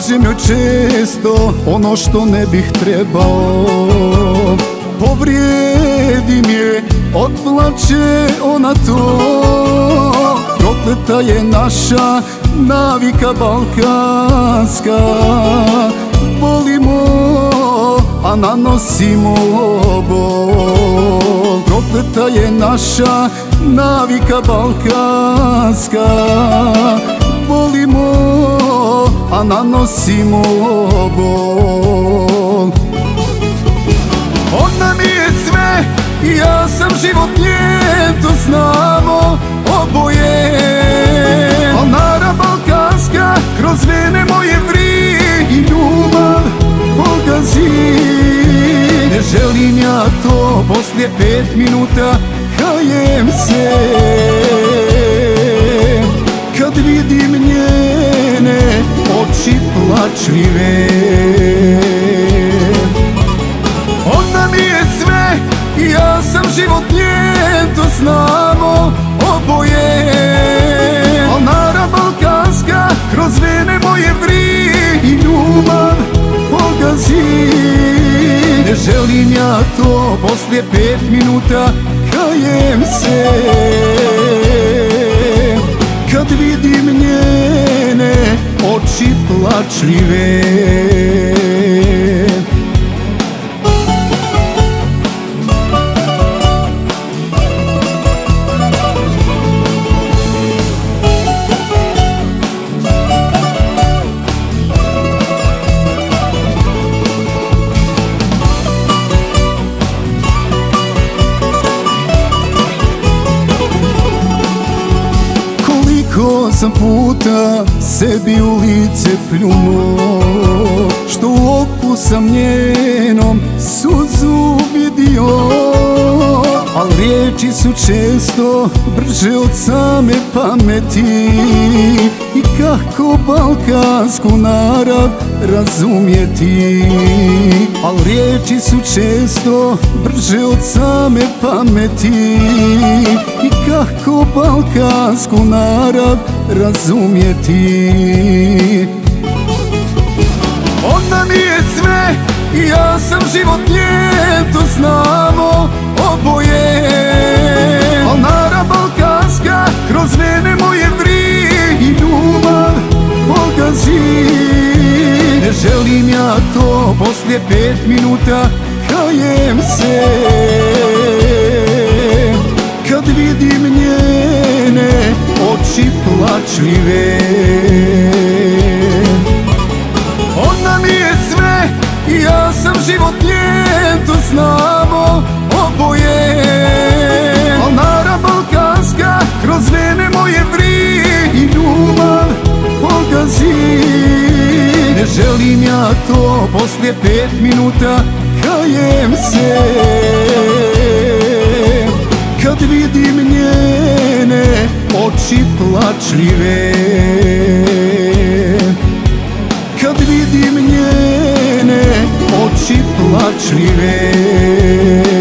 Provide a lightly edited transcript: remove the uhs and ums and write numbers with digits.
kažem joj često ono što ne bih trebao. Povrijedim je, otplače ona to. Prokleta je naša navika balkanska. Volimo, a nanosimo bol. Prokleta je naša navika balkanska. Volimo, a nanosimo bol. Ona mi je sve i ja sam život njen, to znamo oboje. Alnara balkanska kroz vene moje vri i ljubav pogazi. Ne želim ja to, poslije 5 minuta kajem se kad vidim njene oči plačljive. Ona mi je sve i ja sam život njen, to znamo oboje. Alnara balkanska kroz vene moje vri i ljubav pogazi. Ne želim ja to, poslije 5 minuta kajem se kad vidim njene oči plačljive. Koliko sam puta sebi u lice pljunuo, što u oku sam njenom suzu vidio. Al riječi su često brže od same pameti, i kako balkansku narav razumjeti. Al riječi su često brže od same pameti, i kako balkansku narav razumjeti. Ona mi je sve i ja sam život njen, to znamo oboje. Alnara balkanska kroz vene moje vri i ljubav pogazi. Ne želim ja to, poslije 5 minuta kajem se kad vidim njene oči plačljive. Ona mi je sve i ja sam život njen, to znamo oboje. Alnara balkanska kroz vene moje vri i ljubav pogazi. Ne želim ja to, poslije 5 minuta kajem se kad vidim njene oči plačljive. Kad vidim njene oči plačljive.